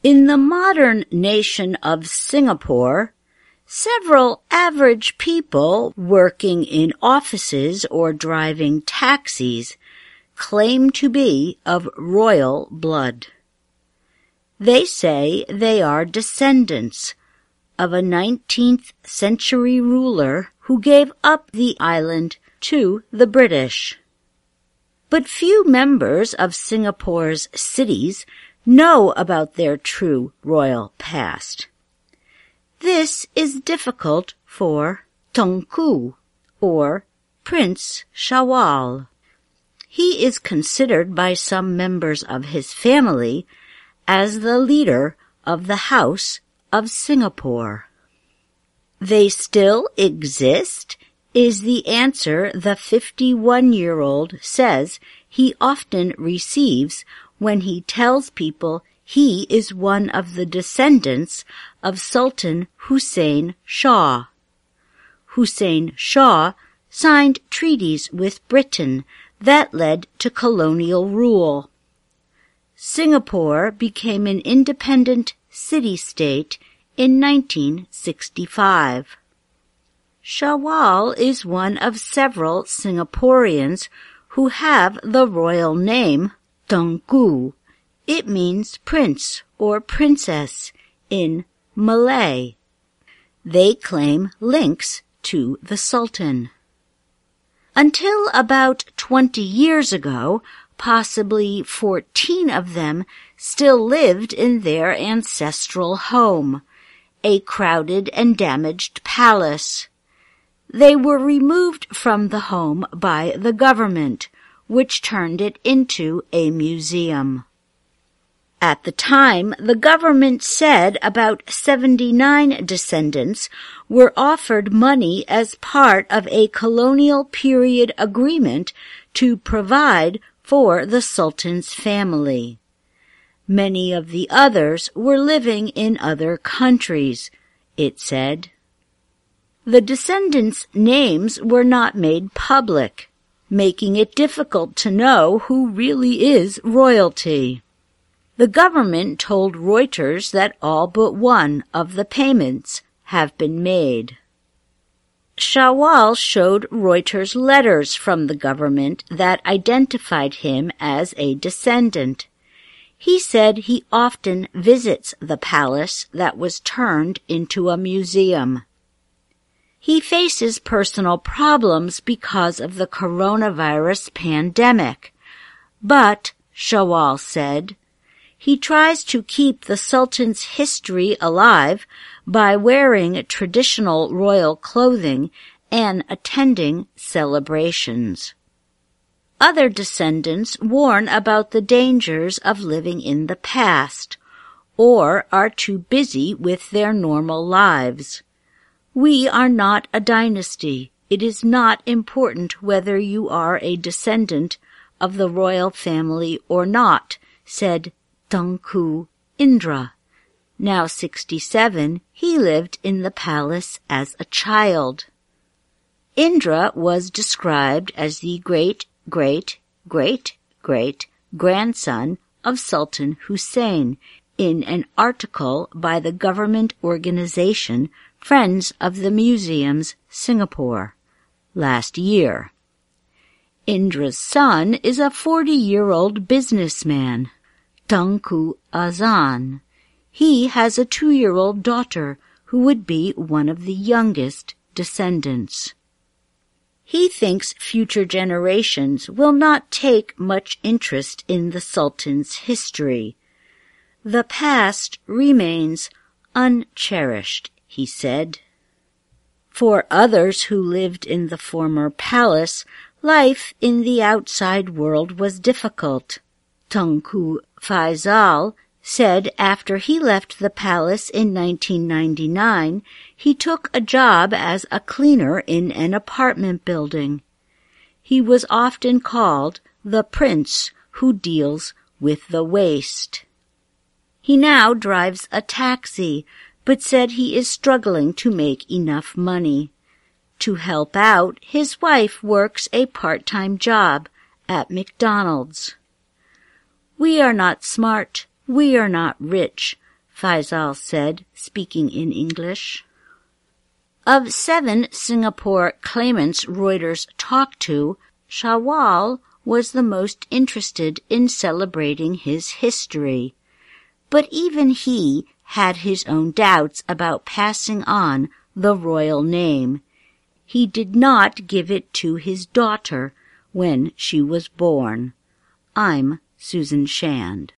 In the modern nation of Singapore, several average people working in offices or driving taxis claim to be of royal blood. They say they are descendants of a 19th century ruler who gave up the island to the British. But few members of Singapore's cities know about their true royal past. This is difficult for Tengku, or Prince Shawwal. He is considered by some members of his family as the leader of the House of Singapore. They still exist, is the answer the 51-year-old says he often receives when he tells people he is one of the descendants of Sultan Hussein Shah. Hussein Shah signed treaties with Britain that led to colonial rule. Singapore became an independent city-state in 1965. Shawwal is one of several Singaporeans who have the royal name Tengku. It means prince or princess in Malay. They claim links to the Sultan. Until about 20 years ago, possibly 14 of them still lived in their ancestral home, a crowded and damaged palace. They were removed from the home by the government, which turned it into a museum. At the time, the government said about 79 descendants were offered money as part of a colonial period agreement to provide for the Sultan's family. Many of the others were living in other countries, it said. The descendants' names were not made public, making it difficult to know who really is royalty. The government told Reuters that all but one of the payments have been made. Shawwal showed Reuters letters from the government that identified him as a descendant. He said he often visits the palace that was turned into a museum. He faces personal problems because of the coronavirus pandemic, but, Shawwal said, he tries to keep the Sultan's history alive by wearing traditional royal clothing and attending celebrations. Other descendants warn about the dangers of living in the past, or are too busy with their normal lives. We are not a dynasty. It is not important whether you are a descendant of the royal family or not, said Tengku Indra. Now 67, he lived in the palace as a child. Indra was described as the great-great-great-great-grandson of Sultan Hussein in an article by the government organization Friends of the Museums, Singapore, last year. Indra's son is a 40-year-old businessman, Tengku Azan. He has a 2-year-old daughter who would be one of the youngest descendants. He thinks future generations will not take much interest in the Sultan's history. The past remains uncherished, he said. For others who lived in the former palace, life in the outside world was difficult. Tengku Faisal said after he left the palace in 1999, he took a job as a cleaner in an apartment building. He was often called the prince who deals with the waste. He now drives a taxi, but said he is struggling to make enough money. To help out, his wife works a part-time job at McDonald's. We are not smart, we are not rich, Faisal said, speaking in English. Of 7 Singapore claimants Reuters talked to, Shawwal was the most interested in celebrating his history. But even he had his own doubts about passing on the royal name. He did not give it to his daughter when she was born. I'm Susan Shand.